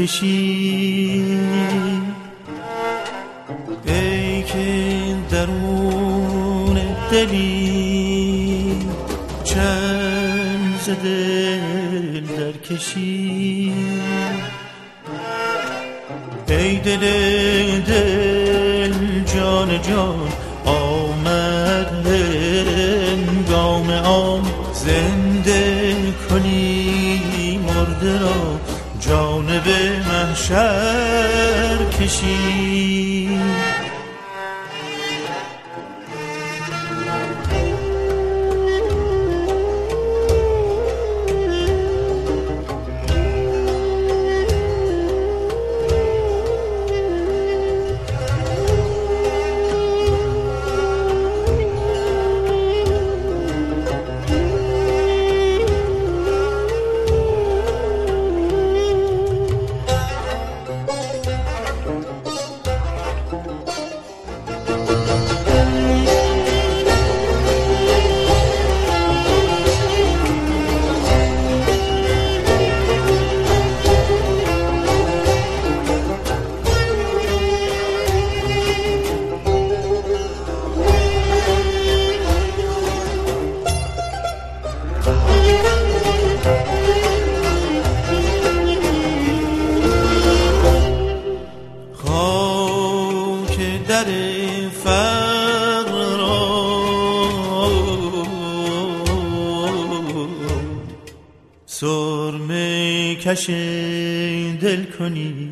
کشی، ای که درون دلی چند ز دل در کشی، ای دل جان جان آمد هنگام آن، زنده کنی مرده را جانب محشر کشی. در فقر را سرمه کش دل کنی،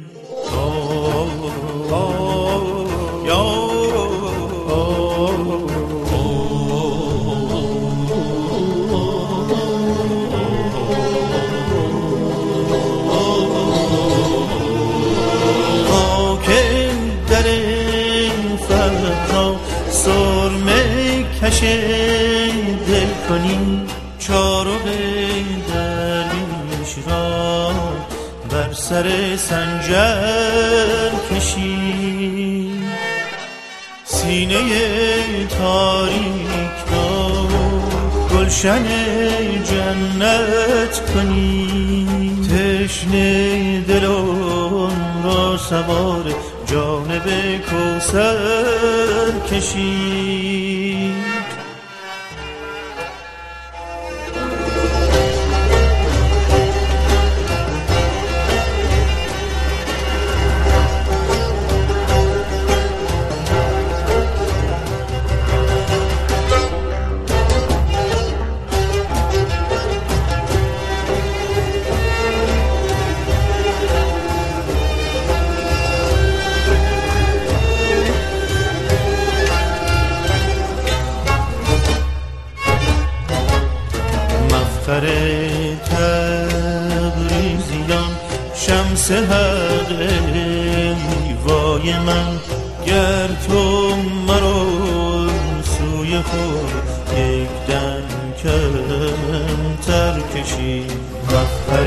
سرمه کش دل کنی، چارق درویش را بر سر سنجر کشی، سینه تاریک را گلشن جنت کنی، تشنه دلان را سوار جانب کوثر کشی. مفخر تبریزیان شمس حق وای من، گر تو مرا سوی خود یک دم کمتر کشی. مفخر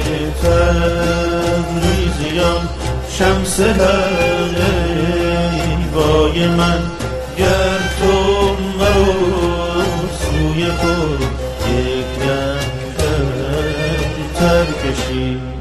تبریزیان شمس حق وای من، گر تو مرا سوی خود یک دم کمتر کشی.